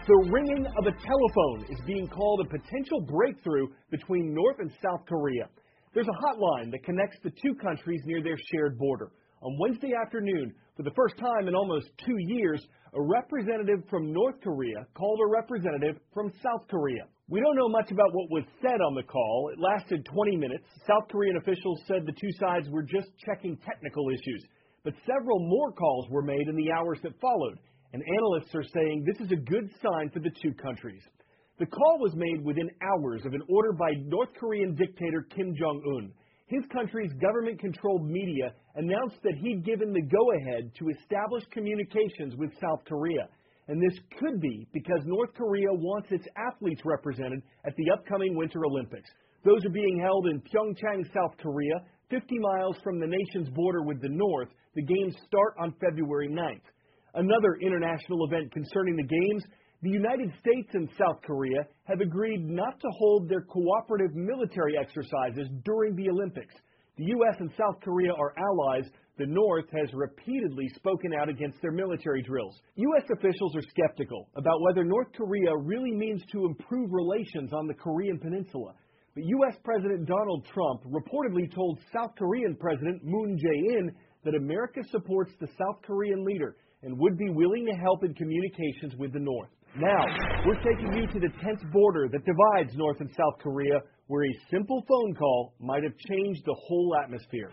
The ringing of a telephone is being called a potential breakthrough between North and South Korea. There's a hotline that connects the two countries near their shared border. On Wednesday afternoon, for the first time in almost 2 years, a representative from North Korea called a representative from South Korea. We don't know much about what was said on the call. It lasted 20 minutes. South Korean officials said the two sides were just checking technical issues. But several more calls were made in the hours that followed, and analysts are saying this is a good sign for the two countries. The call was made within hours of an order by North Korean dictator Kim Jong-un. His country's government-controlled media announced that he'd given the go-ahead to establish communications with South Korea. And this could be because North Korea wants its athletes represented at the upcoming Winter Olympics. Those are being held in Pyeongchang, South Korea, 50 miles from the nation's border with the North. The games start on February 9th. Another international event concerning the games, the United States and South Korea have agreed not to hold their cooperative military exercises during the Olympics. The U.S. and South Korea are allies. The North has repeatedly spoken out against their military drills. U.S. officials are skeptical about whether North Korea really means to improve relations on the Korean peninsula. But U.S. President Donald Trump reportedly told South Korean President Moon Jae-in that America supports the South Korean leader and would be willing to help in communications with the North. Now, we're taking you to the tense border that divides North and South Korea, where a simple phone call might have changed the whole atmosphere.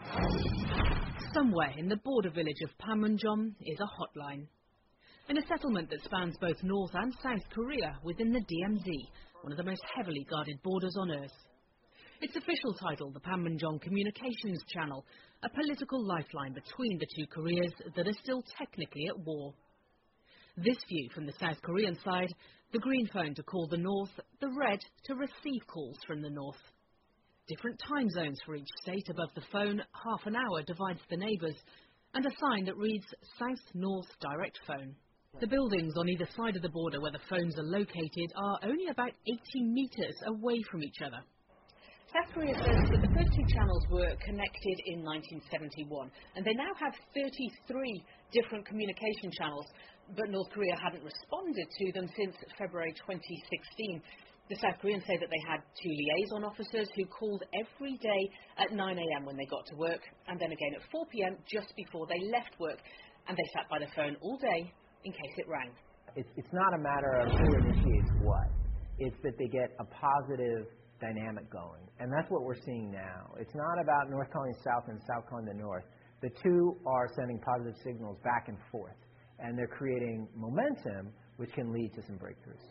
Somewhere in the border village of Panmunjom is a hotline. In a settlement that spans both North and South Korea within the DMZ, one of the most heavily guarded borders on Earth. Its official title, the Panmunjom Communications Channel, a political lifeline between the two Koreas that are still technically at war. This view from the South Korean side, the green phone to call the North, the red to receive calls from the North. Different time zones for each state above the phone, half an hour divides the neighbours, and a sign that reads South-North Direct Phone. The buildings on either side of the border where the phones are located are only about 80 metres away from each other. South Korea says that the first two channels were connected in 1971, and they now have 33 different communication channels, but North Korea hadn't responded to them since February 2016. The South Koreans say that they had two liaison officers who called every day at 9 a.m. when they got to work, and then again at 4 p.m. just before they left work, and they sat by the phone all day in case it rang. It's not a matter of who initiates what. It's that they get a positive dynamic going, and that's what we're seeing now. It's not about North calling South and South calling the North. The two are sending positive signals back and forth, and they're creating momentum which can lead to some breakthroughs.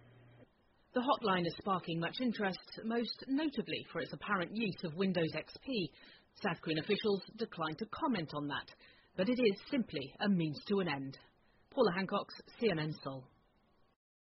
The hotline is sparking much interest, most notably for its apparent use of Windows XP. South Korean officials declined to comment on that, but it is simply a means to an end. Paula Hancock, CNN Seoul.